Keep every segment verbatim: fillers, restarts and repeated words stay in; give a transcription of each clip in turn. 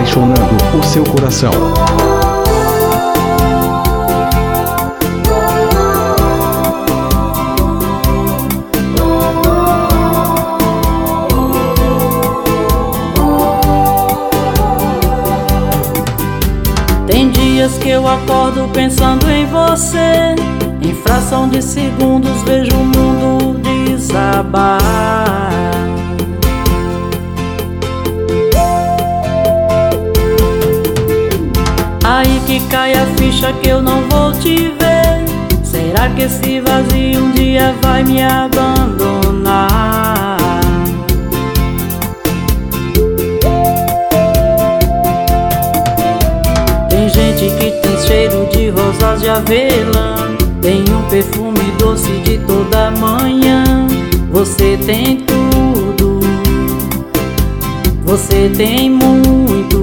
apaixonando o seu coração. Tem dias que eu acordo pensando em você, em fração de segundos vejo o mundo desabar. Aí que cai a ficha que eu não vou te ver. Será que esse vazio um dia vai me abandonar? Tem gente que tem cheiro de rosas de avelã, tem um perfume doce de toda manhã. Você tem tudo, você tem muito,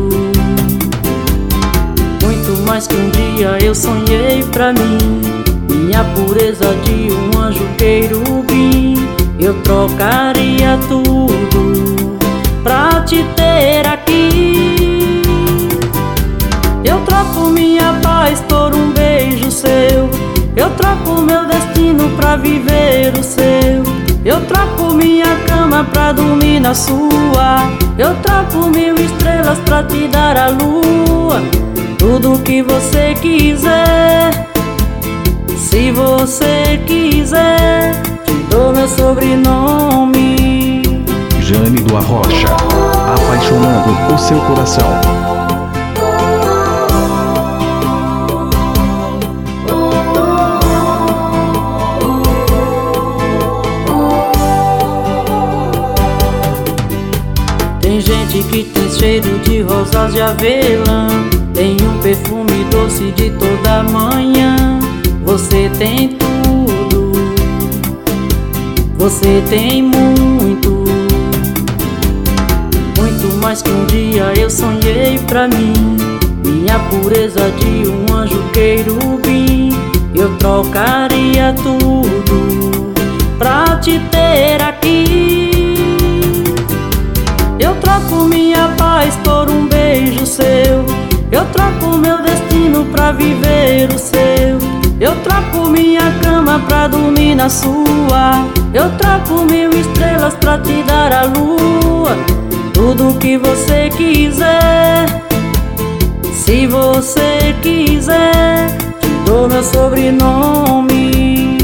muito mais que um dia eu sonhei pra mim. Minha pureza de um anjo querubim, eu trocaria tudo pra te ter aqui. Eu troco minha paz por um beijo seu, eu troco meu destino pra viver o seu. Eu troco minha cama pra dormir na sua, eu troco mil estrelas pra te dar a lua. Tudo que você quiser, se você quiser, te dou meu sobrenome. Jane do Arrocha, apaixonando o seu coração. Tem gente que tem cheiro de rosas de avelã, tem um perfume doce de toda manhã. Você tem tudo, você tem muito, muito mais que um dia eu sonhei pra mim. Minha pureza de um anjo querubim, eu trocaria tudo pra te ter aqui. Eu troco minha paz por um beijo seu, eu troco meu destino pra viver o seu. Eu troco minha cama pra dormir na sua, eu troco mil estrelas pra te dar a lua. Tudo que você quiser, se você quiser, te dou meu sobrenome.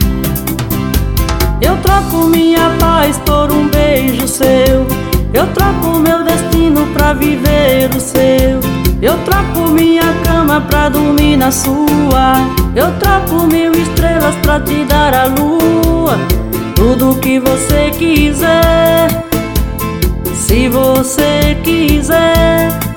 Eu troco minha paz por um beijo seu, eu troco meu destino pra viver o seu. Eu troco minha cama pra dormir na sua, eu troco mil estrelas pra te dar a lua. Tudo que você quiser, se você quiser,